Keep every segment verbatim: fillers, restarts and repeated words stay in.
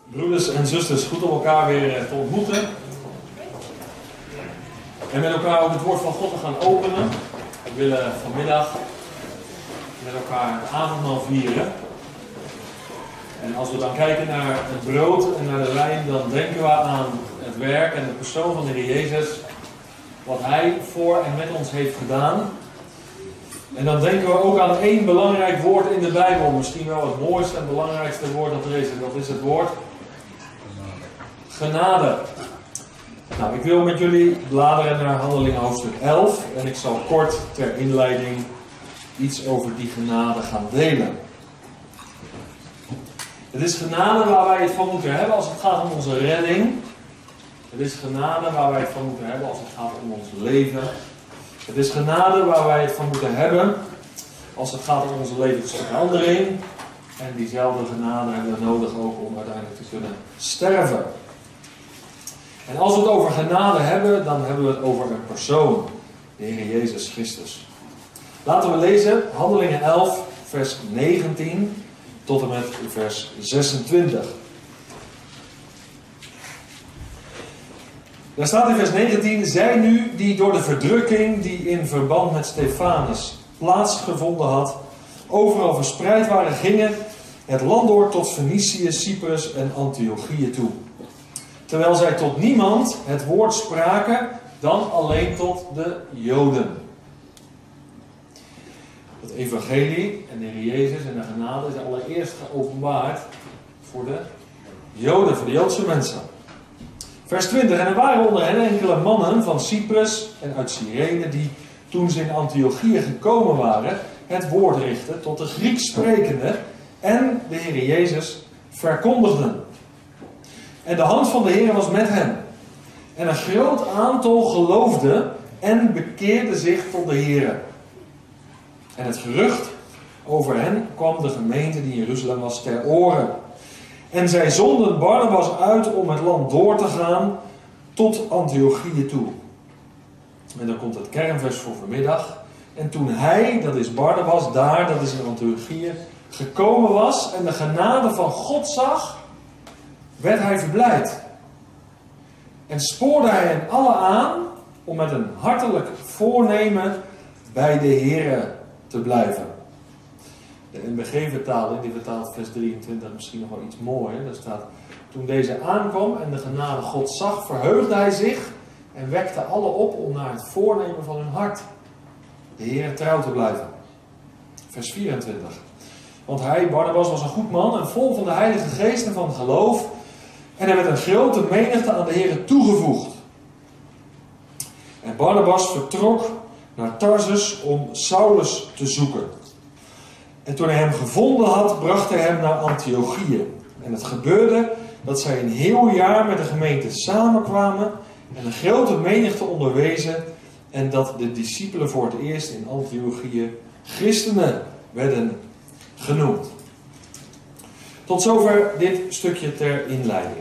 Broeders en zusters, goed om elkaar weer te ontmoeten. En met elkaar ook het woord van God te gaan openen. We willen vanmiddag met elkaar het avondmaal vieren. En als we dan kijken naar het brood en naar de wijn, dan denken we aan het werk en de persoon van de Heer Jezus. Wat Hij voor en met ons heeft gedaan. En dan denken we ook aan één belangrijk woord in de Bijbel. Misschien wel het mooiste en belangrijkste woord dat er is. En dat is het woord genade. Nou, ik wil met jullie bladeren naar Handelingen hoofdstuk elf. En ik zal kort ter inleiding iets over die genade gaan delen. Het is genade waar wij het van moeten hebben als het gaat om onze redding. Het is genade waar wij het van moeten hebben als het gaat om ons leven. Het is genade waar wij het van moeten hebben als het gaat om onze levensverandering. En diezelfde genade hebben we nodig ook om uiteindelijk te kunnen sterven. En als we het over genade hebben, dan hebben we het over een persoon. De Heer Jezus Christus. Laten we lezen Handelingen elf, vers negentien tot en met vers zesentwintig. Daar staat in vers negentien: Zij nu die door de verdrukking die in verband met Stefanus plaatsgevonden had, overal verspreid waren, gingen het land door tot Fenicië, Cyprus en Antiochië toe. Terwijl zij tot niemand het woord spraken, dan alleen tot de Joden. Het evangelie en de Heer Jezus en de genade is allereerst geopenbaard voor de Joden, voor de Joodse mensen. Vers twintig. En er waren onder hen enkele mannen van Cyprus en uit Cyrene die, toen ze in Antiochië gekomen waren, het woord richtten tot de Grieks sprekenden en de Heer Jezus verkondigden. En de hand van de Heer was met hen. En een groot aantal geloofde en bekeerde zich tot de Heer. En het gerucht over hen kwam de gemeente die in Jeruzalem was ter oren. En zij zonden Barnabas uit om het land door te gaan tot Antiochië toe. En dan komt het kernvers voor vanmiddag. En toen hij, dat is Barnabas, daar, dat is in Antiochië, gekomen was en de genade van God zag, werd hij verblijd. En spoorde hij hen alle aan om met een hartelijk voornemen bij de Here te blijven. De N B G-vertaling, die vertaalt vers drieëntwintig misschien nog wel iets mooier. Daar staat: Toen deze aankwam en de genade God zag, verheugde hij zich en wekte alle op om naar het voornemen van hun hart de Heer trouw te blijven. Vers vierentwintig. Want hij, Barnabas, was een goed man en vol van de Heilige Geest en van geloof. En er werd een grote menigte aan de Heer toegevoegd. En Barnabas vertrok naar Tarsus om Saulus te zoeken. En toen hij hem gevonden had, bracht hij hem naar Antiochië. En het gebeurde dat zij een heel jaar met de gemeente samenkwamen en een grote menigte onderwezen. En dat de discipelen voor het eerst in Antiochië christenen werden genoemd. Tot zover dit stukje ter inleiding.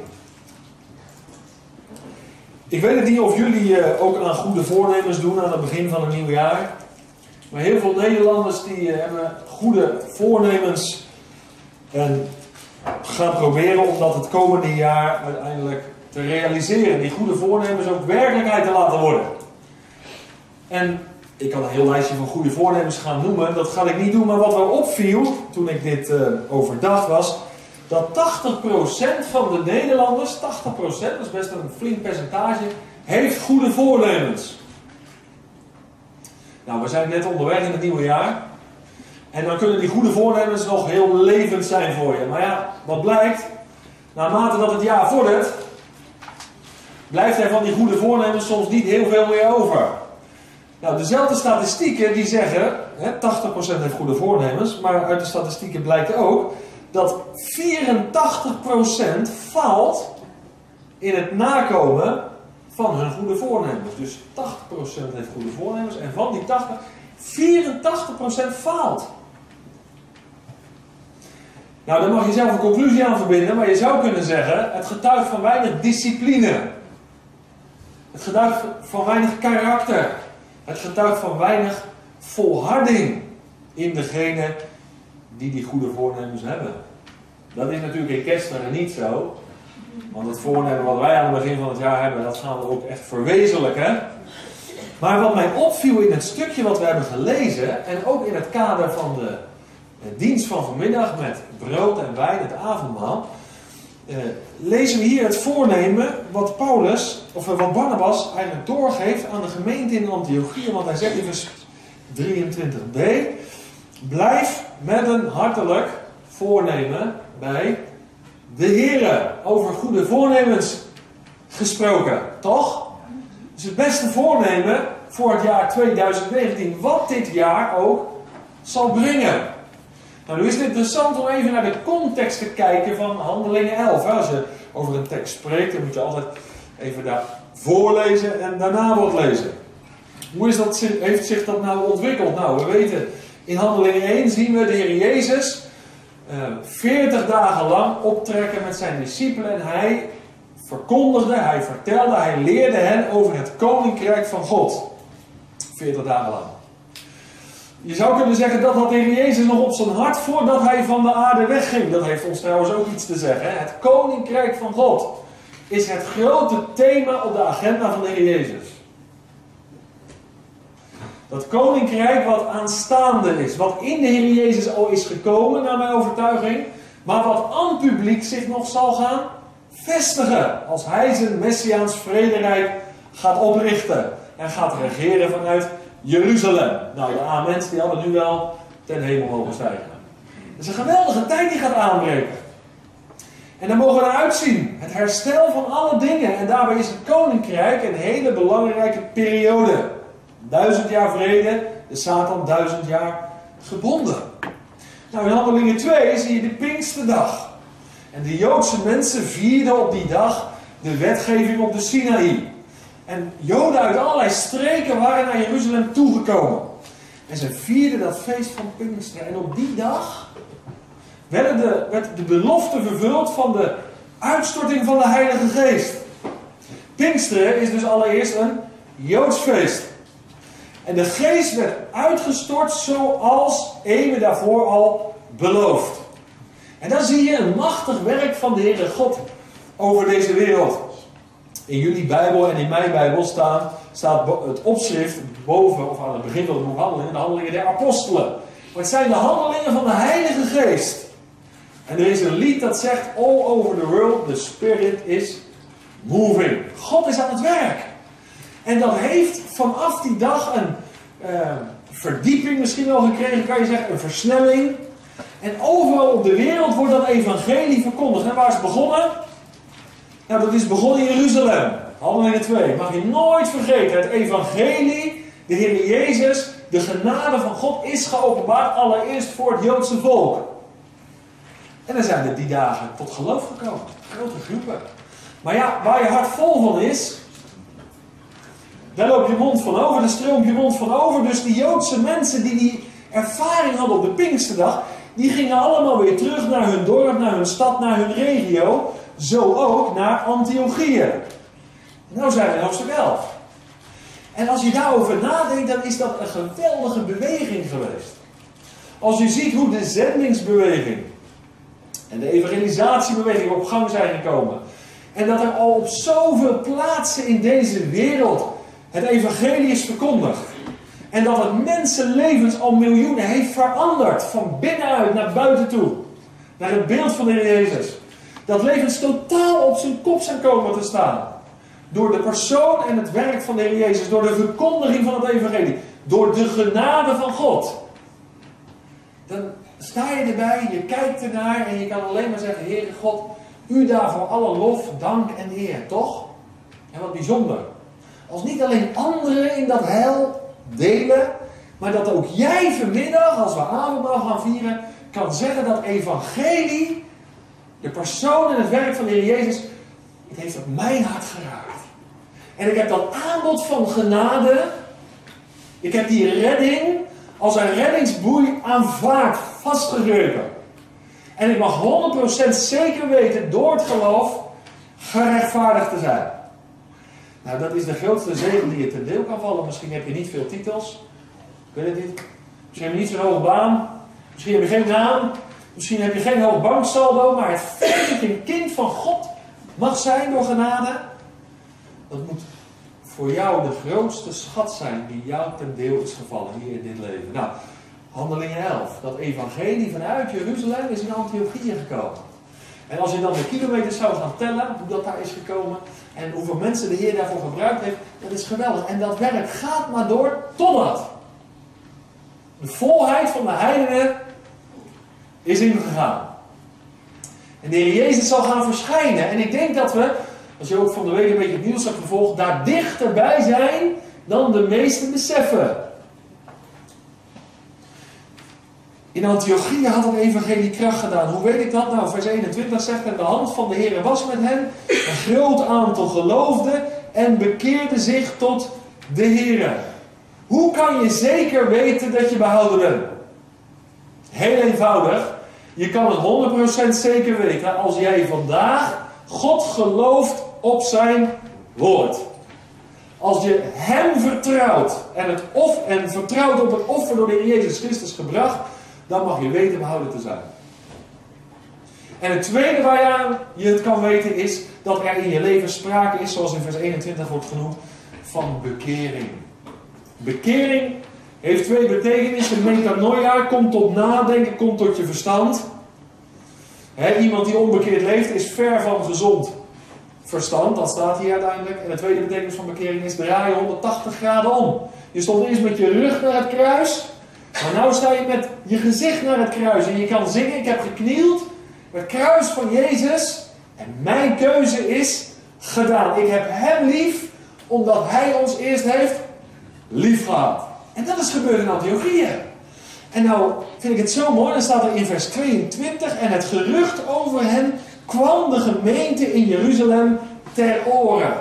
Ik weet het niet of jullie ook aan goede voornemens doen aan het begin van een nieuw jaar. Maar heel veel Nederlanders die hebben goede voornemens en gaan proberen om dat het komende jaar uiteindelijk te realiseren. Die goede voornemens ook werkelijkheid te laten worden. En ik kan een heel lijstje van goede voornemens gaan noemen. Dat ga ik niet doen, maar wat wel opviel toen ik dit uh, overdacht was, dat tachtig procent van de Nederlanders, tachtig procent, dat is best een flink percentage, heeft goede voornemens. Nou, we zijn net onderweg in het nieuwe jaar. En dan kunnen die goede voornemens nog heel levend zijn voor je. Maar ja, wat blijkt? Naarmate dat het jaar vordert, blijft er van die goede voornemens soms niet heel veel meer over. Nou, dezelfde statistieken die zeggen, hè, tachtig procent heeft goede voornemens, maar uit de statistieken blijkt ook dat vierentachtig procent faalt in het nakomen van hun goede voornemens. Dus tachtig procent heeft goede voornemens en van die tachtig, vierentachtig procent faalt. Nou, daar mag je zelf een conclusie aan verbinden, maar je zou kunnen zeggen, het getuigt van weinig discipline. Het getuigt van weinig karakter. Het getuigt van weinig volharding in degene die die goede voornemens hebben. Dat is natuurlijk in Kesteren niet zo. Want het voornemen wat wij aan het begin van het jaar hebben, dat gaan we ook echt verwezenlijken. Maar wat mij opviel in het stukje wat we hebben gelezen, en ook in het kader van de dienst van vanmiddag met brood en wijn, het avondmaal, eh, lezen we hier het voornemen wat Paulus, of wat Barnabas eigenlijk doorgeeft aan de gemeente in Antiochië. Want hij zegt in vers drieëntwintig b, blijf met een hartelijk voornemen bij de Here. Over goede voornemens gesproken, toch? Dus het beste voornemen voor het jaar tweeduizend negentien, wat dit jaar ook zal brengen. Nou, nu is het interessant om even naar de context te kijken van Handelingen elf. Als je over een tekst spreekt, dan moet je altijd even daar voorlezen en daarna wat lezen. Hoe is dat, heeft zich dat nou ontwikkeld? Nou, we weten, in Handelingen één zien we de Heer Jezus uh, veertig dagen lang optrekken met zijn discipelen. En hij verkondigde, hij vertelde, hij leerde hen over het koninkrijk van God. veertig dagen lang. Je zou kunnen zeggen dat had de Heer Jezus nog op zijn hart voordat hij van de aarde wegging. Dat heeft ons trouwens ook iets te zeggen. Hè? Het koninkrijk van God is het grote thema op de agenda van de Heer Jezus. Dat koninkrijk wat aanstaande is, wat in de Heer Jezus al is gekomen, naar mijn overtuiging, maar wat aan het publiek zich nog zal gaan vestigen als hij zijn Messiaans vrederijk gaat oprichten en gaat regeren vanuit Jeruzalem. Nou, de amens die hadden nu wel ten hemel mogen stijgen. Het is een geweldige tijd die gaat aanbreken. En daar mogen we naar uitzien. Het herstel van alle dingen. En daarbij is het koninkrijk een hele belangrijke periode. Duizend jaar vrede, de Satan duizend jaar gebonden. Nou, in Handelingen twee zie je de Pinksterdag. En de Joodse mensen vierden op die dag de wetgeving op de Sinaï. En Joden uit allerlei streken waren naar Jeruzalem toegekomen. En ze vierden dat feest van Pinksteren. En op die dag werd de, werd de belofte vervuld van de uitstorting van de Heilige Geest. Pinksteren is dus allereerst een Joods feest. En de Geest werd uitgestort zoals eeuwen daarvoor al beloofd. En dan zie je een machtig werk van de Heere God over deze wereld. In jullie Bijbel en in mijn Bijbel staan, staat het opschrift boven, of aan het begin van het boek Handelingen, de Handelingen der Apostelen. Maar het zijn de handelingen van de Heilige Geest. En er is een lied dat zegt, all over the world, the Spirit is moving. God is aan het werk. En dat heeft vanaf die dag een uh, verdieping misschien wel gekregen, kan je zeggen, een versnelling. En overal op de wereld wordt dat evangelie verkondigd. En waar is het begonnen? Nou, dat is begonnen in Jeruzalem. Handelingen twee. Mag je nooit vergeten. Het evangelie, de Heer Jezus, de genade van God is geopenbaard allereerst voor het Joodse volk. En dan zijn er die dagen tot geloof gekomen. Grote groepen. Maar ja, waar je hart vol van is, daar loop je mond van over, daar stroomt je mond van over. Dus die Joodse mensen die die ervaring hadden op de Pinksterdag, die gingen allemaal weer terug naar hun dorp, naar hun stad, naar hun regio. Zo ook naar Antiochië. Nou zijn we in hoofdstuk elf. En als je daarover nadenkt, dan is dat een geweldige beweging geweest. Als je ziet hoe de zendingsbeweging en de evangelisatiebeweging op gang zijn gekomen. En dat er al op zoveel plaatsen in deze wereld het evangelie is verkondigd. En dat het mensenlevens al miljoenen heeft veranderd. Van binnenuit naar buiten toe. Naar het beeld van de Heer Jezus. Dat levens totaal op zijn kop zijn komen te staan. Door de persoon en het werk van de Heer Jezus. Door de verkondiging van het evangelie. Door de genade van God. Dan sta je erbij, je kijkt ernaar en je kan alleen maar zeggen, Heere God, u daarvoor alle lof, dank en eer, toch? En wat bijzonder. Als niet alleen anderen in dat heil delen, maar dat ook jij vanmiddag, als we avondmaal gaan vieren, kan zeggen dat evangelie, de persoon en het werk van de Heer Jezus, het heeft op mijn hart geraakt. En ik heb dat aanbod van genade, ik heb die redding als een reddingsboei aanvaard, vastgegrepen. En ik mag honderd procent zeker weten, door het geloof, gerechtvaardigd te zijn. Nou, dat is de grootste zegen die je ten deel kan vallen. Misschien heb je niet veel titels. Ik weet het niet. Misschien heb je niet zo'n hoge baan. Misschien heb je geen naam. Misschien heb je geen hoog banksaldo. Maar het feit dat je een kind van God mag zijn door genade, dat moet voor jou de grootste schat zijn die jou ten deel is gevallen hier in dit leven. Nou, Handelingen elf. Dat evangelie vanuit Jeruzalem is in Antiochië gekomen. En als je dan de kilometers zou gaan tellen, hoe dat daar is gekomen en hoeveel mensen de Heer daarvoor gebruikt heeft, dat is geweldig. En dat werk gaat maar door totdat de volheid van de heiligen is ingegaan. En de Heer Jezus zal gaan verschijnen. En ik denk dat we, als je ook van de week een beetje het nieuws hebt gevolgd, daar dichterbij zijn dan de meesten beseffen. In Antiochië had het evangelie kracht gedaan. Hoe weet ik dat? Nou, vers eenentwintig zegt, en de hand van de Heer was met hen. Een groot aantal geloofde en bekeerde zich tot de Heer. Hoe kan je zeker weten dat je behouden bent? Heel eenvoudig. Je kan het honderd procent zeker weten als jij vandaag God gelooft op zijn woord. Als je hem vertrouwt en, het of, en vertrouwt op het offer door de Heer Jezus Christus gebracht, dan mag je weten behouden te zijn. En het tweede waaraan je het kan weten is dat er in je leven sprake is, zoals in vers eenentwintig wordt genoemd, van bekering. Bekering heeft twee betekenissen. Metanoia komt tot nadenken, komt tot je verstand. He, iemand die onbekeerd leeft is ver van gezond verstand, dat staat hier uiteindelijk. En de tweede betekenis van bekering is draai je honderdtachtig graden om. Je stond eerst met je rug naar het kruis, maar nu sta je met je gezicht naar het kruis. En je kan zingen, ik heb geknield bij het kruis van Jezus en mijn keuze is gedaan. Ik heb hem lief, omdat hij ons eerst heeft lief gehad. En dat is gebeurd in Antiochië. En nou vind ik het zo mooi, dan staat er in vers tweeëntwintig, en het gerucht over hen kwam de gemeente in Jeruzalem ter oren.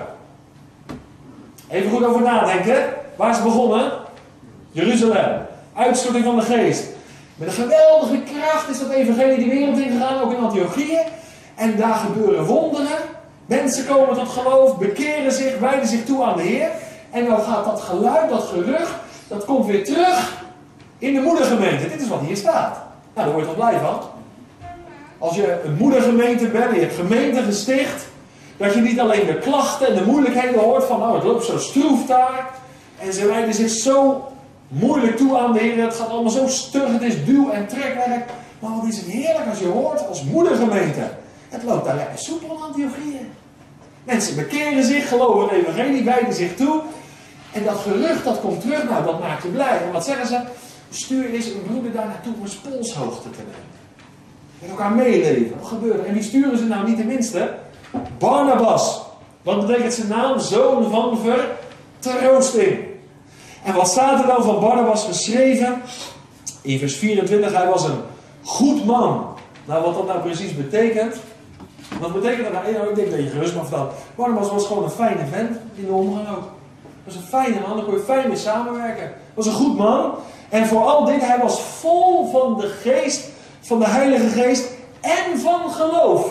Even goed over nadenken. Waar is het begonnen? Jeruzalem. Uitstorting van de geest. Met een geweldige kracht is dat evangelie die wereld ingegaan, ook in Antiochië. En daar gebeuren wonderen. Mensen komen tot geloof, bekeren zich, wijden zich toe aan de Heer. En dan gaat dat geluid, dat gerucht, dat komt weer terug in de moedergemeente. Dit is wat hier staat. Nou, daar word je toch blij van. Als je een moedergemeente bent, je hebt gemeente gesticht, dat je niet alleen de klachten en de moeilijkheden hoort van, nou, het loopt zo stroef daar. En ze wijden zich zo moeilijk toe aan de Heer. Het gaat allemaal zo stug, het is duw- en trekwerk. Maar wat is het heerlijk als je hoort als moedergemeente. Het loopt daar lekker soepel in Antiochië. Mensen bekeren zich, geloven het evangelie, wijden zich toe. En dat gerucht dat komt terug, nou dat maakt je blij. En wat zeggen ze? Stuur eens een broeder daar naartoe om eens polshoogte te nemen. Met elkaar meeleven. Wat gebeurt er? En wie sturen ze nou niet de minste? Barnabas. Wat betekent zijn naam? Zoon van vertroosting. En wat staat er dan van Barnabas geschreven? In vers vierentwintig, hij was een goed man. Nou, wat dat nou precies betekent? Wat betekent dat nou? Nou, ik denk dat je gerust mag vertellen. Barnabas was gewoon een fijne vent in de omgang ook. Was een fijne man, daar kon je fijn mee samenwerken. Was een goed man. En vooral dit, hij was vol van de geest, van de Heilige Geest en van geloof.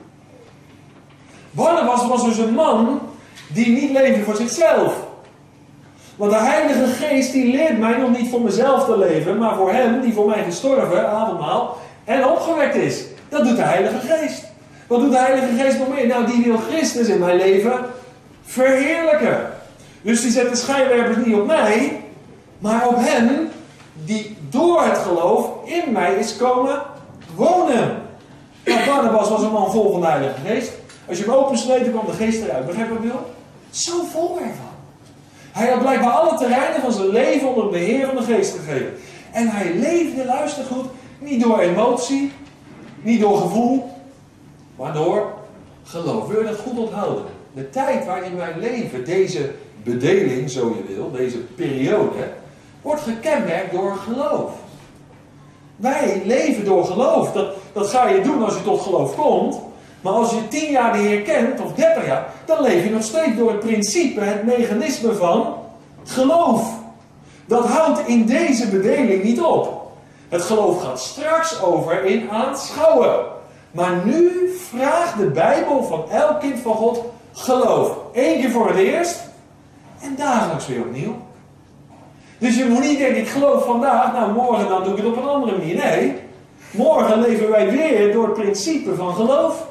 Barnabas was dus een man die niet leefde voor zichzelf. Want de Heilige Geest die leert mij om niet voor mezelf te leven, maar voor hem die voor mij gestorven, avondmaal, en opgewekt is. Dat doet de Heilige Geest. Wat doet de Heilige Geest nog meer? Nou, die wil Christus in mijn leven verheerlijken. Dus die zet de schijnwerpers niet op mij, maar op hem die door het geloof in mij is komen wonen. Nou, Barnabas was een man vol van de Heilige Geest. Als je hem opensneed, dan kwam de geest eruit. Begrijp je wat ik bedoel? Zo vol ervan. Hij had blijkbaar alle terreinen van zijn leven onder het beheer van de geest gegeven. En hij leefde, luister goed, niet door emotie, niet door gevoel, maar door geloof. Wil je dat goed onthouden? De tijd waarin wij leven, deze bedeling, zo je wil, deze periode, wordt gekenmerkt door geloof. Wij leven door geloof. Dat, dat ga je doen als je tot geloof komt. Maar als je tien jaar de Heer kent, of dertig jaar, dan leef je nog steeds door het principe, het mechanisme van geloof. Dat houdt in deze bedeling niet op. Het geloof gaat straks over in aanschouwen. Maar nu vraagt de Bijbel van elk kind van God geloof. Eén keer voor het eerst en dagelijks weer opnieuw. Dus je moet niet denken, ik geloof vandaag, nou morgen dan doe ik het op een andere manier. Nee, morgen leven wij weer door het principe van geloof.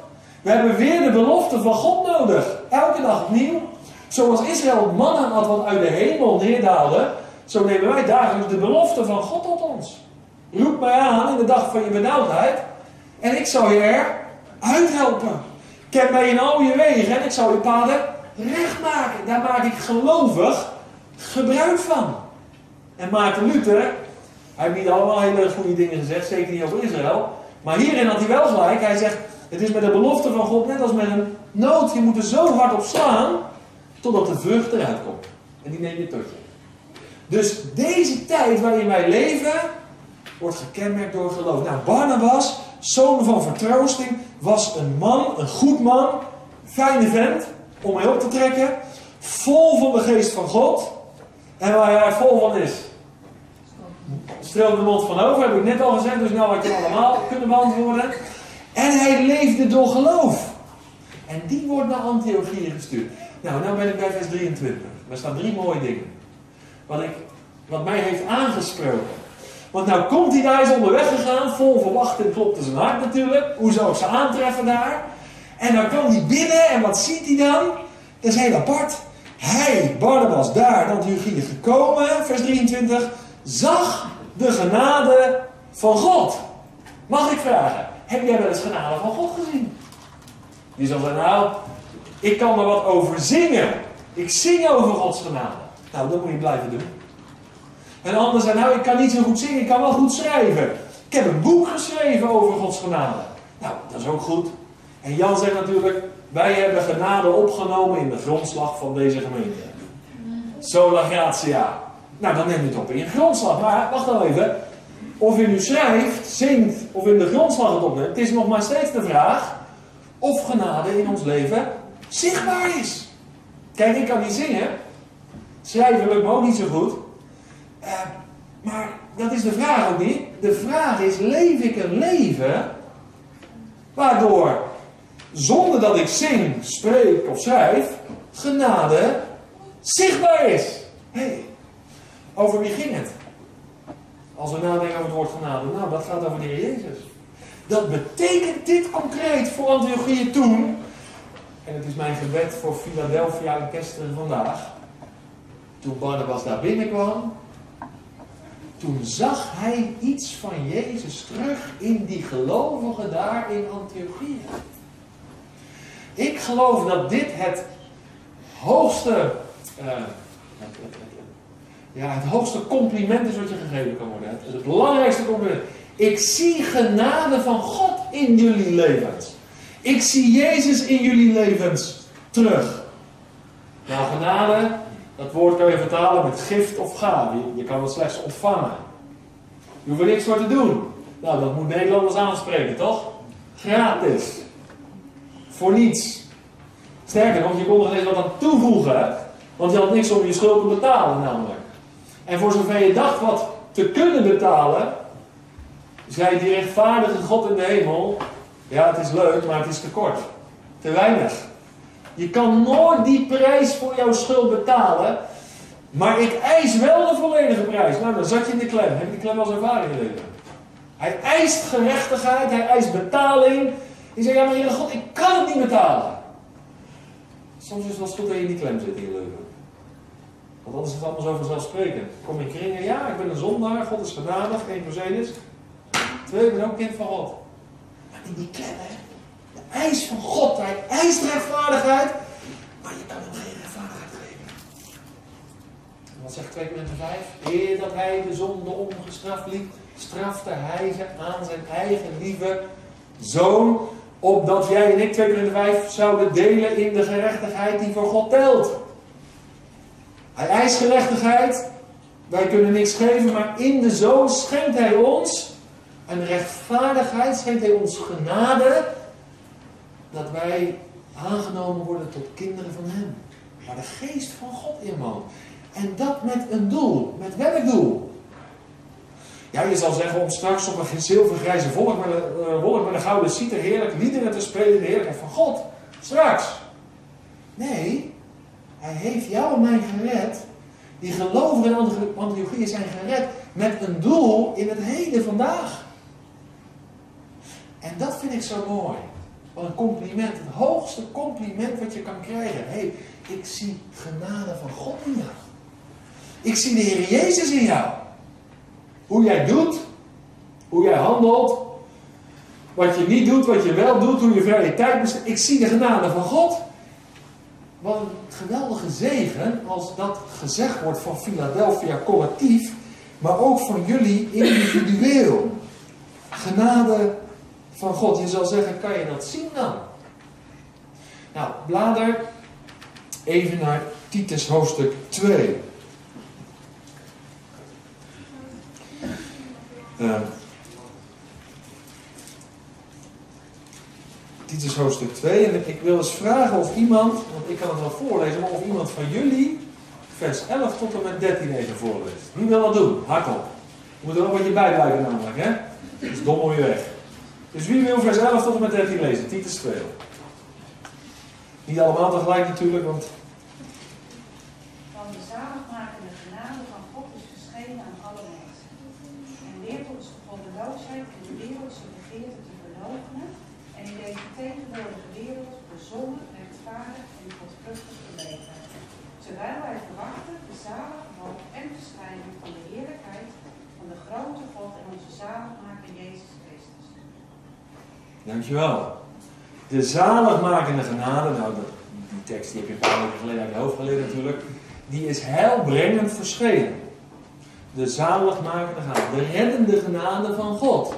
We hebben weer de belofte van God nodig. Elke dag opnieuw. Zoals Israël mannen had wat uit de hemel neerdaalde, zo nemen wij dagelijks de belofte van God tot ons. Roep mij aan in de dag van je benauwdheid en ik zal je eruit helpen. Ken mij in al je wegen en ik zal je paden recht maken. Daar maak ik gelovig gebruik van. En Maarten Luther, hij heeft niet allemaal hele goede dingen gezegd, zeker niet over Israël. Maar hierin had hij wel gelijk. Hij zegt, het is met de belofte van God net als met een noot. Je moet er zo hard op slaan, totdat de vrucht eruit komt. En die neem je tot je. Dus deze tijd waarin wij leven, wordt gekenmerkt door geloof. Nou, Barnabas, zoon van vertroosting, was een man, een goed man, fijne vent, om mee op te trekken. Vol van de geest van God. En waar hij vol van is, stroomt de mond van over, heb ik net al gezegd, dus nou had je het allemaal kunnen beantwoorden. En hij leefde door geloof. En die wordt naar Antiochië gestuurd. Nou, nou ben ik bij vers drieëntwintig. Daar staan drie mooie dingen. Wat, ik, wat mij heeft aangesproken. Want nou komt hij daar, is onderweg gegaan, vol verwachting klopte zijn hart natuurlijk. Hoe zou ik ze aantreffen daar? En dan kwam hij binnen en wat ziet hij dan? Dat is heel apart. Hij, Barnabas, daar naar Antiochië gekomen, vers drieëntwintig, zag de genade van God. Mag ik vragen, heb jij wel eens genade van God gezien? Die zal zeggen, nou, ik kan er wat over zingen. Ik zing over Gods genade. Nou, dat moet je blijven doen. En anderen zeggen, nou, ik kan niet zo goed zingen, ik kan wel goed schrijven. Ik heb een boek geschreven over Gods genade. Nou, dat is ook goed. En Jan zegt natuurlijk, wij hebben genade opgenomen in de grondslag van deze gemeente. Sola gratia. Nou, dan neem je het op in je grondslag. Maar, wacht nou even. Of je nu schrijft, zingt, of in de grondslag het opneemt. Het is nog maar steeds de vraag of genade in ons leven zichtbaar is. Kijk, ik kan niet zingen. Schrijven lukt me ook niet zo goed. Uh, maar dat is de vraag ook niet. De vraag is, leef ik een leven waardoor, zonder dat ik zing, spreek of schrijf, genade zichtbaar is. Hé, hey, over wie ging het? Als we nadenken over het woord genade, nou, dat gaat over de Heer Jezus. Dat betekent dit concreet voor Antiochië toen, en het is mijn gebed voor Philadelphia en Kesteren vandaag, toen Barnabas daar binnenkwam, toen zag hij iets van Jezus terug in die gelovigen daar in Antiochië. Ik geloof dat dit het hoogste, uh, het, het, het, ja, het hoogste compliment is wat je gegeven kan worden. Het, het belangrijkste compliment. Ik zie genade van God in jullie levens. Ik zie Jezus in jullie levens terug. Nou, genade, dat woord kan je vertalen met gift of gave. Je, je kan het slechts ontvangen. Je hoeft er niks voor te doen. Nou, dat moet Nederlanders aanspreken, toch? Gratis. Voor niets. Sterker nog, je kon er eens wat aan toevoegen. Want je had niks om je schuld te betalen namelijk. En voor zover je dacht wat te kunnen betalen, zei die rechtvaardige God in de hemel, ja, het is leuk, maar het is te kort. Te weinig. Je kan nooit die prijs voor jouw schuld betalen, maar ik eis wel de volledige prijs. Nou, dan zat je in de klem. Heb je die klem als ervaring gelezen? Hij eist gerechtigheid, hij eist betaling. Je zegt, ja, maar Heere God, ik kan het niet betalen. Soms is het wel goed dat je in die klem zit in je leven. Want anders is het allemaal zo vanzelfsprekend. Kom in kringen, ja, ik ben een zondaar, God is genadig, één plus één is. Twee, ik ben ook kind van God. Maar in die klem, hè. De eis van God, hij eist rechtvaardigheid, maar je kan hem geen rechtvaardigheid geven. En wat zegt twee Korinthe vijf? Eer dat hij de zonde ongestraft liet, strafte hij ze aan zijn eigen lieve zoon, opdat jij en ik, twee Korinthe vijf, zouden delen in de gerechtigheid die voor God telt. Hij eist gerechtigheid, wij kunnen niks geven, maar in de zoon schenkt hij ons een rechtvaardigheid, schenkt hij ons genade, dat wij aangenomen worden tot kinderen van hem. Waar de geest van God in woont. En dat met een doel. Met welk doel? Ja, je zal zeggen om straks op een zilvergrijze wolk met een, uh, wolk met een gouden citer heerlijk liederen te spelen in de heerlijkheid van God. Straks. Nee, hij heeft jou en mij gered. Die gelovigen in Antiochië zijn gered met een doel in het heden vandaag. En dat vind ik zo mooi. Wat een compliment, het hoogste compliment wat je kan krijgen. Hé, hey, ik zie genade van God in jou. Ik zie de Heer Jezus in jou. Hoe jij doet, hoe jij handelt, wat je niet doet, wat je wel doet, hoe je vrije tijd besteedt. Ik zie de genade van God. Wat een geweldige zegen als dat gezegd wordt van Philadelphia collectief, maar ook van jullie individueel. Genade van God. Je zal zeggen, kan je dat zien dan? Nou, blader even naar Titus hoofdstuk twee. Uh, Titus hoofdstuk twee. En ik wil eens vragen of iemand, want ik kan het wel voorlezen, maar of iemand van jullie vers elf tot en met dertien even voorleest. Wie wil dat doen? Hardop. Je moet er ook wat je bij blijven namelijk, hè? Dat is dom mooi weg. Dus wie wil vers elf tot en met dertien lezen? Titus twee. Niet allemaal tegelijk natuurlijk, want... Van de zaligmakende genade van God is verschenen aan alle mensen. En leert ons de goddeloosheid en de wereldse begeerte te verloochenen en in deze tegenwoordige wereld bezonnen, rechtvaardig en godvruchtig te leven. Terwijl wij verwachten de zalige hoop en verschijning van de heerlijkheid van de grote God en onze zaligmaker Jezus Christus. Dankjewel. De zaligmakende genade, nou die tekst die heb je een paar weken geleden uit je hoofd geleerd natuurlijk, die is heilbrengend verschenen. De zaligmakende genade, de reddende genade van God.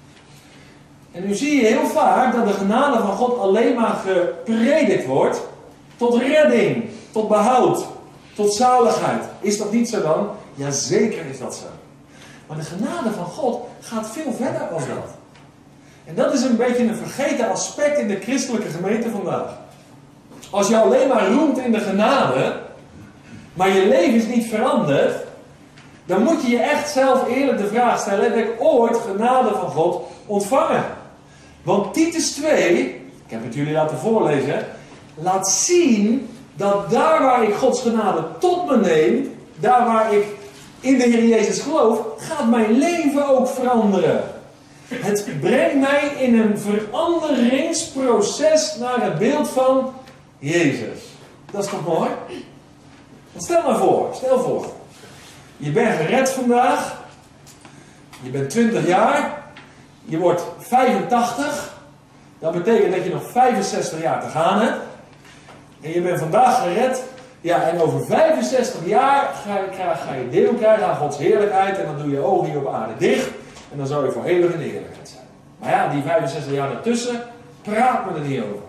En nu zie je heel vaak dat de genade van God alleen maar gepredikt wordt tot redding, tot behoud, tot zaligheid. Is dat niet zo dan? Jazeker is dat zo. Maar de genade van God gaat veel verder dan dat. En dat is een beetje een vergeten aspect in de christelijke gemeente vandaag. Als je alleen maar roemt in de genade, maar je leven is niet veranderd, dan moet je je echt zelf eerlijk de vraag stellen, heb ik ooit genade van God ontvangen? Want Titus twee, ik heb het jullie laten voorlezen, laat zien dat daar waar ik Gods genade tot me neem, daar waar ik in de Heer Jezus geloof, gaat mijn leven ook veranderen. Het brengt mij in een veranderingsproces naar het beeld van Jezus. Dat is toch mooi? Stel maar voor, stel voor. Je bent gered vandaag. Je bent twintig jaar. Je wordt vijfentachtig. Dat betekent dat je nog vijfenzestig jaar te gaan hebt. En je bent vandaag gered. Ja, en over vijfenzestig jaar ga je, ga je deel krijgen aan Gods heerlijkheid. En dan doe je ogen hier op aarde dicht. En dan zou je voor eeuwig in de heerlijkheid zijn. Maar ja, die vijfenzestig jaar daartussen, praat me er niet over.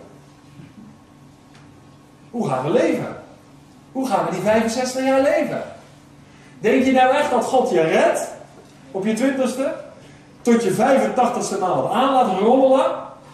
Hoe gaan we leven? Hoe gaan we die vijfenzestig jaar leven? Denk je nou echt dat God je redt op je twintigste? Tot je vijfentachtigste maal wat aan laat rommelen?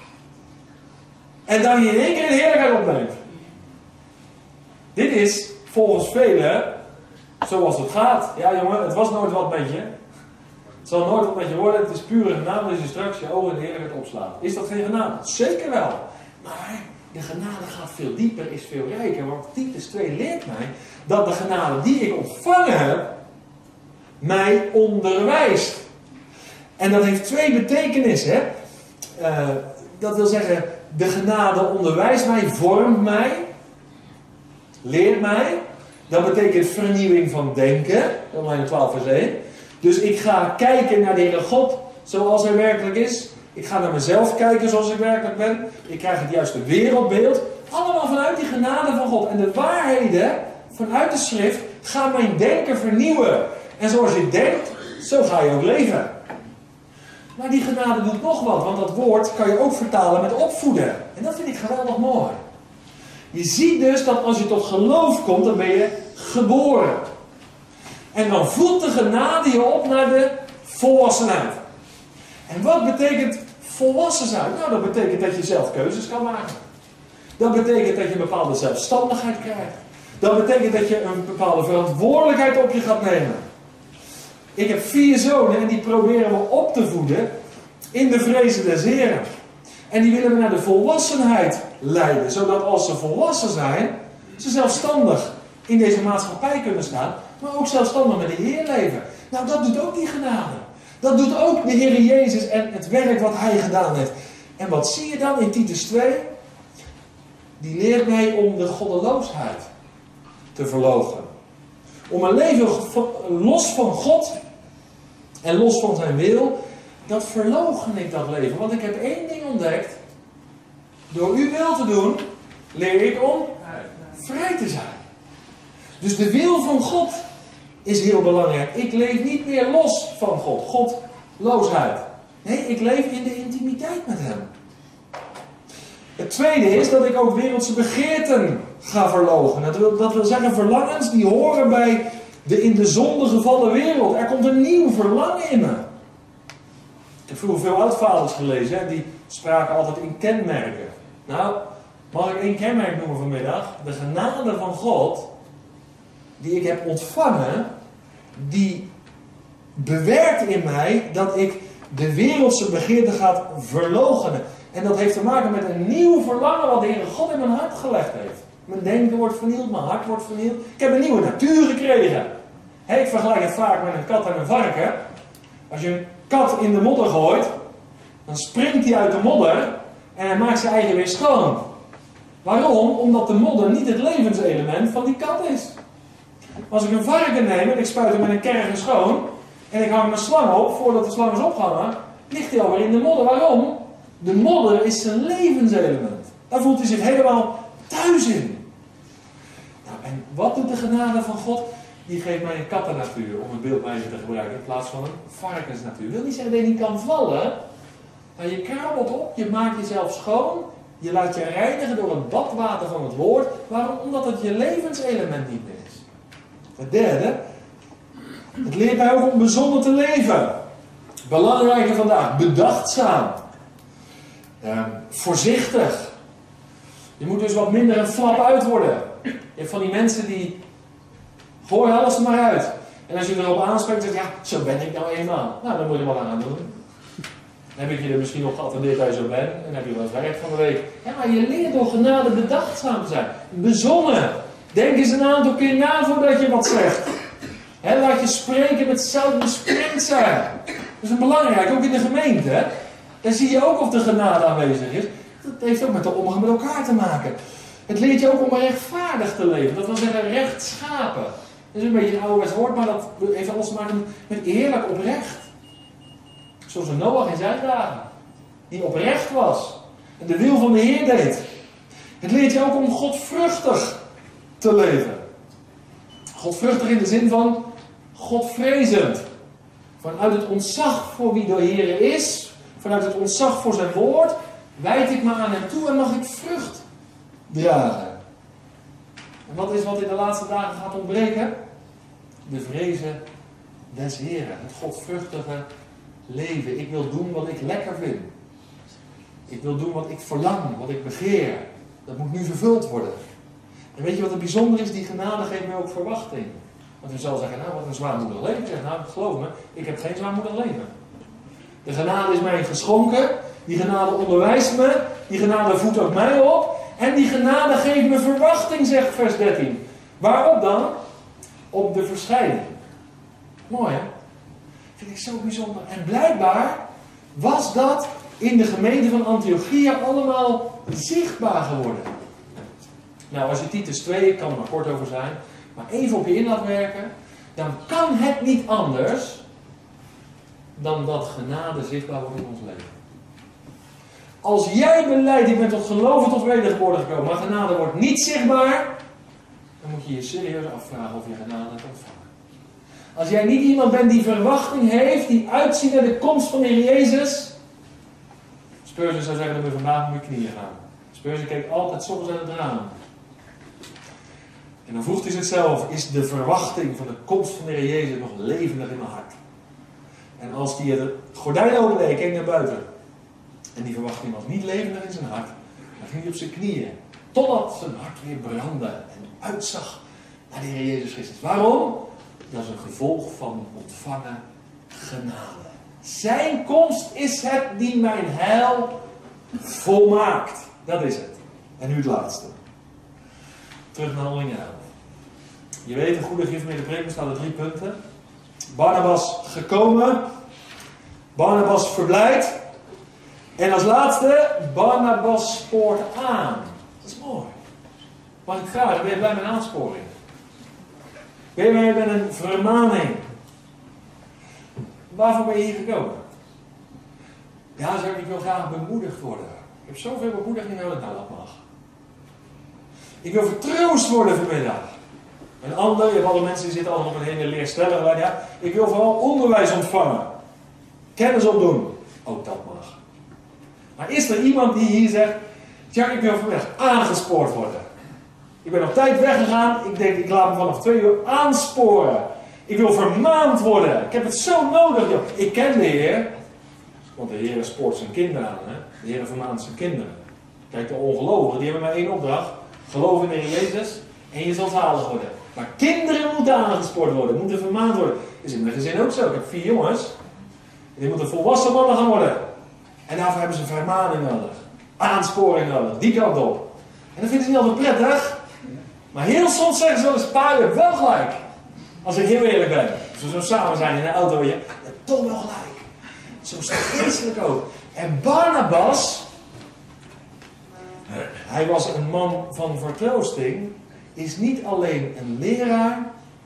En dan je in één keer in de heerlijkheid opneemt? Dit is volgens velen zoals het gaat. Ja jongen, het was nooit wat met je. Het zal nooit wat met je worden. Het is pure genade als je straks je ogen in de heerlijkheid opslaat. Is dat geen genade? Zeker wel. Maar de genade gaat veel dieper, is veel rijker. Want Titus twee leert mij dat de genade die ik ontvangen heb, mij onderwijst. En dat heeft twee betekenissen. Uh, dat wil zeggen, de genade onderwijst mij, vormt mij, leert mij. Dat betekent vernieuwing van denken. Romeinen twaalf vers één. Dus ik ga kijken naar de Heere God zoals hij werkelijk is. Ik ga naar mezelf kijken zoals ik werkelijk ben. Ik krijg het juiste wereldbeeld. Allemaal vanuit die genade van God. En de waarheden vanuit de schrift gaan mijn denken vernieuwen. En zoals je denkt, zo ga je ook leven. Maar die genade doet nog wat. Want dat woord kan je ook vertalen met opvoeden. En dat vind ik geweldig mooi. Je ziet dus dat als je tot geloof komt, dan ben je geboren. En dan voedt de genade je op naar de volwassenheid. En wat betekent volwassen zijn? Nou, dat betekent dat je zelf keuzes kan maken. Dat betekent dat je een bepaalde zelfstandigheid krijgt. Dat betekent dat je een bepaalde verantwoordelijkheid op je gaat nemen. Ik heb vier zonen en die proberen we op te voeden in de vrezen des Heren. En die willen we naar de volwassenheid leiden. Zodat als ze volwassen zijn, ze zelfstandig in deze maatschappij kunnen staan. Maar ook zelfstandig met de Heer leven. Nou, dat doet ook die genade. Dat doet ook de Heer Jezus en het werk wat Hij gedaan heeft. En wat zie je dan in Titus twee? Die leert mij om de goddeloosheid te verloochenen. Om een leven los van God en los van zijn wil, dat verloochen ik dat leven. Want ik heb één ding ontdekt. Door uw wil te doen, leer ik om vrij te zijn. Dus de wil van God is heel belangrijk. Ik leef niet meer los van God. Godloosheid. Nee, ik leef in de intimiteit met hem. Het tweede is dat ik ook wereldse begeerten ga verloochenen. Dat wil, dat wil zeggen verlangens die horen bij de in de zonde gevallen wereld. Er komt een nieuw verlangen in me. Ik heb vroeger veel oudvaders gelezen. Hè? Die spraken altijd in kenmerken. Nou, mag ik één kenmerk noemen vanmiddag? De genade van God, die ik heb ontvangen, die bewerkt in mij dat ik de wereldse begeerte ga verloochenen. En dat heeft te maken met een nieuw verlangen wat de Heere God in mijn hart gelegd heeft. Mijn denken wordt vernield, mijn hart wordt vernield. Ik heb een nieuwe natuur gekregen. He, ik vergelijk het vaak met een kat en een varken. Als je een kat in de modder gooit, dan springt hij uit de modder en hij maakt zijn eigen weer schoon. Waarom? Omdat de modder niet het levenselement van die kat is. Als ik een varken neem en ik spuit hem met een kergen schoon en ik hang een slang op, voordat de slang is opgehangen, ligt hij alweer in de modder. Waarom? De modder is zijn levenselement. Daar voelt hij zich helemaal thuis in. Nou, en wat doet de genade van God? Die geeft mij een kattennatuur, om het beeld maar even te gebruiken, in plaats van een varkensnatuur. Ik wil niet zeggen dat je niet kan vallen. Maar je krabbelt op, je maakt jezelf schoon, je laat je reinigen door het badwater van het woord. Waarom? Omdat het je levenselement niet meer is. Het derde, het leert mij ook om bezonnen te leven. Belangrijker vandaag, bedachtzaam. Uh, voorzichtig. Je moet dus wat minder een flap uit worden. Je hebt van die mensen die gooi alles er maar uit. En als je erop aanspreekt, zeg je, ja, zo ben ik nou eenmaal. Nou, dan moet je wat aan doen. Dan heb ik je er misschien op geattendeerd dat je zo bent. En dan heb je wat werk van de week. Ja, maar je leert door genade bedachtzaam te zijn. Bezonnen. Denk eens een aantal keer na voordat je wat zegt. He, laat je spreken met zelfbesprengd zijn. Dat is een belangrijk, ook in de gemeente. Hè? Daar zie je ook of de genade aanwezig is. Dat heeft ook met de omgang met elkaar te maken. Het leert je ook om rechtvaardig te leven. Dat wil zeggen rechtschapen. Dat is een beetje een ouderwets woord, maar dat heeft alles te maken met eerlijk oprecht. Zoals een Noach in zijn dagen. Die oprecht was. En de wil van de Heer deed. Het leert je ook om godvruchtig te leven. Godvruchtig in de zin van godvrezend. Vanuit het ontzag voor wie de Heer is. Vanuit het ontzag voor zijn woord. Wijd ik me aan hem toe en mag ik vrucht dragen. En wat is wat in de laatste dagen gaat ontbreken? De vrezen des Heren. Het godvruchtige leven. Ik wil doen wat ik lekker vind. Ik wil doen wat ik verlang, wat ik begeer. Dat moet nu vervuld worden. En weet je wat het bijzonder is? Die genade geeft mij ook verwachting. Want u zal zeggen, nou wat een zwaarmoedig leven. Ik zeg, nou geloof me, ik heb geen zwaarmoedig leven. De genade is mij geschonken. Die genade onderwijst me. Die genade voedt ook mij op. En die genade geeft me verwachting, zegt vers dertien. Waarop dan? Op de verschijning. Mooi hè? Vind ik zo bijzonder. En blijkbaar was dat in de gemeente van Antiochia allemaal zichtbaar geworden. Nou, als je Titus twee, ik kan er maar kort over zijn, maar even op je in laat werken, dan kan het niet anders dan dat genade zichtbaar wordt in ons leven. Als jij beleidt, ik ben tot geloven tot wedergeboorte gekomen, maar genade wordt niet zichtbaar, dan moet je je serieus afvragen of je genade hebt ontvangen. Als jij niet iemand bent die verwachting heeft, die uitziet naar de komst van de Heer Jezus, Spurgeon zou zeggen, dan moet je vandaag op je knieën gaan. Spurgeon keek altijd 's ochtends uit het raam. En dan vroeg hij zichzelf, is de verwachting van de komst van de Heer Jezus nog levendig in mijn hart? En als hij het gordijn opende, hij keek naar buiten. En die verwachting was niet levendig in zijn hart. Dan ging hij op zijn knieën. Totdat zijn hart weer brandde en uitzag naar de Heer Jezus Christus. Waarom? Dat is een gevolg van ontvangen genade. Zijn komst is het die mijn heil volmaakt. Dat is het. En nu het laatste. Terug naar Handelingen elf. Je weet, een goede gift met de preek bestaat uit drie punten. Barnabas gekomen. Barnabas verblijd. En als laatste, Barnabas spoort aan. Dat is mooi. Mag ik vragen, ben je blij met een aansporing? Ben je blij met een vermaning? Waarvoor ben je hier gekomen? Ja, zeg, ik wil graag bemoedigd worden. Ik heb zoveel bemoediging nodig, nou dat mag. Ik wil vertroost worden vanmiddag. Een ander, je hebt alle mensen die zitten allemaal op een hele leer stellen. Ja, ik wil vooral onderwijs ontvangen. Kennis opdoen. Ook dat mag. Maar is er iemand die hier zegt, ja, ik wil vanmiddag aangespoord worden. Ik ben op tijd weggegaan. Ik denk, ik laat me vanaf twee uur aansporen. Ik wil vermaand worden. Ik heb het zo nodig. Joh. Ik ken de Heer. Want de Heer spoort zijn kinderen aan. Hè? De Heer vermaant zijn kinderen. Kijk, de ongelovigen, die hebben maar één opdracht. Geloof in de Heer Jezus en je zult zalig worden. Maar kinderen moeten aangespoord worden. Moeten vermaand worden. Is in mijn gezin ook zo. Ik heb vier jongens. Die moeten volwassen mannen gaan worden. En daarvoor hebben ze vermaning nodig. Aansporing nodig. Die kant op. En dat vinden ze niet altijd prettig. Maar heel soms zeggen ze wel eens, pa, je hebt wel gelijk. Als ik heel eerlijk ben. Als we zo samen zijn in een auto, je hebt toch wel gelijk. Zo is het geestelijk ook. En Barnabas, hij was een man van vertroosting, is niet alleen een leraar,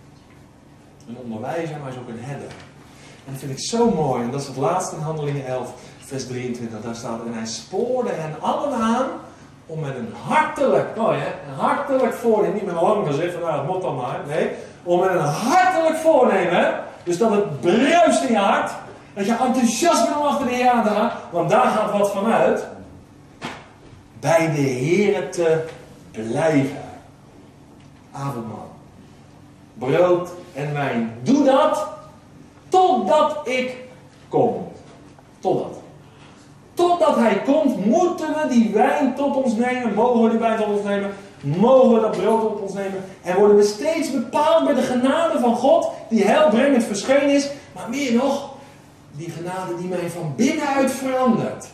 een onderwijzer, maar is ook een herder. En dat vind ik zo mooi. En dat is het laatste in Handelingen elf, vers drieëntwintig. Daar staat, en hij spoorde hen allen aan om met een hartelijk, mooi hè, een hartelijk voornemen, niet met een lang gezicht van nou, het moet dan maar, nee, om met een hartelijk voornemen, dus dat het bruist in je hart, dat je enthousiast bent om achter de Heer aan te gaan, want daar gaat wat vanuit, bij de Heer te blijven. Avondmaal. Brood en wijn. Doe dat totdat ik kom. Totdat. Totdat hij komt, moeten we die wijn tot ons nemen. Mogen we die wijn tot ons nemen. Mogen we dat brood op ons nemen. En worden we steeds bepaald bij de genade van God, die heilbrengend verschenen is. Maar meer nog, die genade die mij van binnenuit verandert.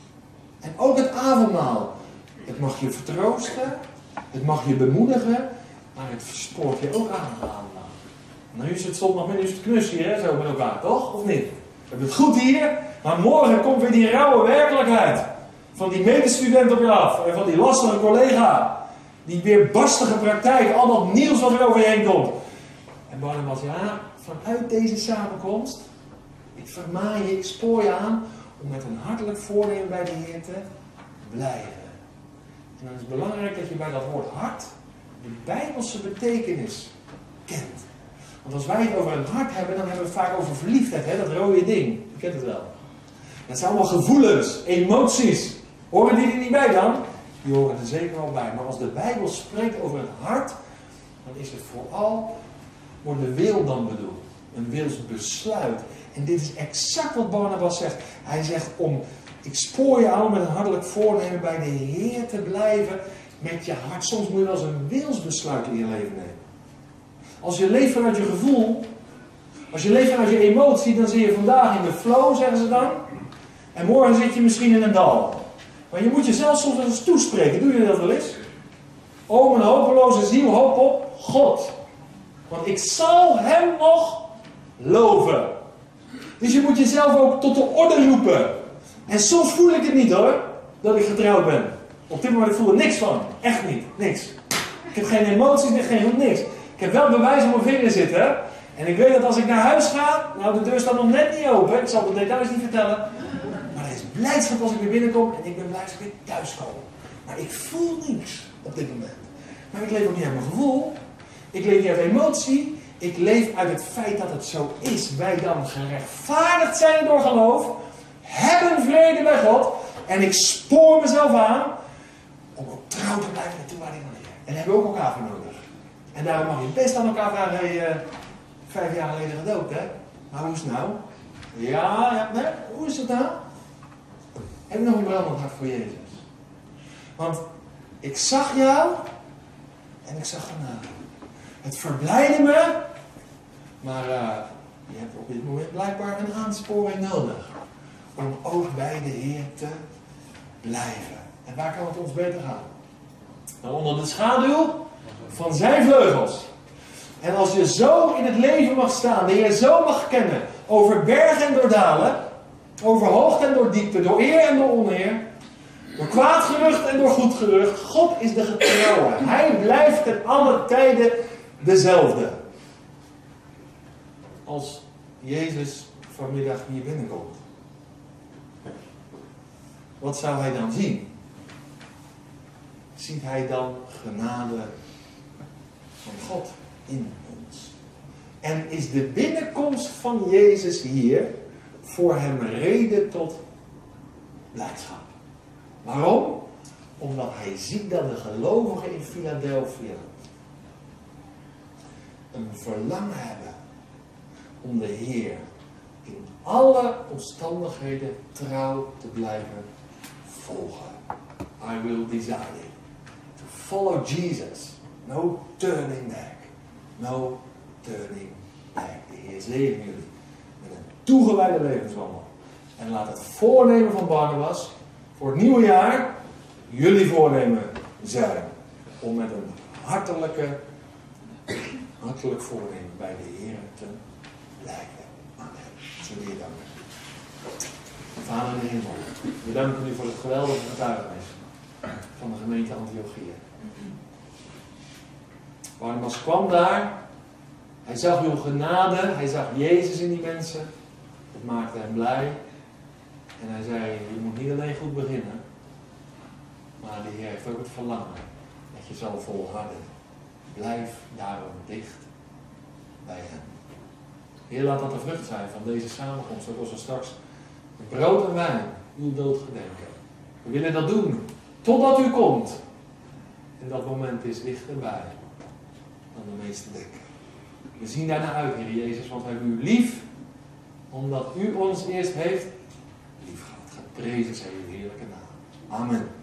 En ook het avondmaal. Het mag je vertroosten. Het mag je bemoedigen. Maar het spoort je ook aan het avondmaal. Nu is het zondagmiddag, nu is het knus hier, hè, zo met elkaar, toch? Of niet? We hebben het goed hier. Maar morgen komt weer die rauwe werkelijkheid. Van die medestudent op je af. En van die lastige collega. Die weerbarstige praktijk. Al dat nieuws wat er over je heen komt. En Barnabas, ja, vanuit deze samenkomst. Ik vermaan je, ik spoor je aan. Om met een hartelijk voornemen bij de Heer te blijven. En dan is het belangrijk dat je bij dat woord hart de Bijbelse betekenis kent. Want als wij het over een hart hebben, dan hebben we het vaak over verliefdheid. Hè? Dat rode ding. Je kent het wel. Dat zijn allemaal gevoelens, emoties. Horen die er niet bij dan? Die horen er zeker wel bij. Maar als de Bijbel spreekt over het hart, dan is het vooral, wordt de wil dan bedoeld. Een wilsbesluit. En dit is exact wat Barnabas zegt. Hij zegt om, ik spoor je aan om met een hartelijk voornemen bij de Heer te blijven met je hart. Soms moet je wel eens een wilsbesluit in je leven nemen. Als je leeft vanuit je gevoel, als je leeft vanuit je emotie, dan zit je vandaag in de flow, zeggen ze dan. En morgen zit je misschien in een dal. Maar je moet jezelf soms wel eens toespreken. Doe je dat wel eens? O mijn hopeloze ziel, hoop op God. Want ik zal hem nog loven. Dus je moet jezelf ook tot de orde roepen. En soms voel ik het niet hoor, dat ik getrouwd ben. Op dit moment ik voel er niks van. Echt niet. Niks. Ik heb geen emoties, geen niks. Ik heb wel bewijs op mijn vinger zitten. En ik weet dat als ik naar huis ga, nou de deur staat nog net niet open. Ik zal de details niet vertellen. Maar er is blijdschap als ik weer binnenkom. En ik ben blij als ik weer thuis kom. Maar ik voel niks op dit moment. Maar ik leef ook niet uit mijn gevoel. Ik leef niet uit emotie. Ik leef uit het feit dat het zo is. Wij dan gerechtvaardigd zijn door geloof. Hebben vrede bij God. En ik spoor mezelf aan. Om ook trouw te blijven met toewijding aan de Heer. En daar hebben we ook elkaar voor nodig. En daarom mag je best aan elkaar vragen. Hey, uh, vijf jaar geleden gedoopt hè. Maar hoe is het nou? Ja, ja, nee, hoe is het nou? Heb je nog een brandend hart voor Jezus? Want ik zag jou. En ik zag genade. Het verblijdde me. Maar uh, je hebt op dit moment blijkbaar een aansporing nodig. Om ook bij de Heer te blijven. En waar kan het ons beter gaan? Nou, onder de schaduw van zijn vleugels. En als je zo in het leven mag staan, de Heer zo mag kennen, over bergen en doordalen, Over hoogte en door diepte, door eer en door oneer. Door kwaad gerucht en door goed gerucht. God is de getrouwe. Hij blijft ten alle tijden dezelfde. Als Jezus vanmiddag hier binnenkomt. Wat zou hij dan zien? Ziet hij dan genade van God in ons? En is de binnenkomst van Jezus hier voor hem reden tot blijdschap? Waarom? Omdat hij ziet dat de gelovigen in Philadelphia een verlangen hebben om de Heer in alle omstandigheden trouw te blijven volgen. I will desire to follow Jesus. No turning back. No turning back. De Heer zegen jullie met een toegewijde levenswandel. En laat het voornemen van Barnabas voor het nieuwe jaar jullie voornemen zijn. Om met een hartelijke, hartelijk voornemen bij de Heer te blijven. Amen. Zullen we je danken. Vader in de hemel, we danken u voor het geweldige getuigenis van de gemeente Antiochië. Barnabas kwam daar, hij zag uw genade, hij zag Jezus in die mensen. Het maakte hem blij. En hij zei, je moet niet alleen goed beginnen, maar de Heer heeft ook het verlangen dat je zal volharden. Blijf daarom dicht bij hem. Heer, laat dat de vrucht zijn van deze samenkomst, zodat we straks brood en wijn uw dood gedenken. We willen dat doen, totdat u komt. En dat moment is dichterbij dan de meesten denken. We zien daarna uit, Heer Jezus, want we hebben u lief, omdat u ons eerst heeft lief gehad. Geprezen zij uw heerlijke naam. Amen.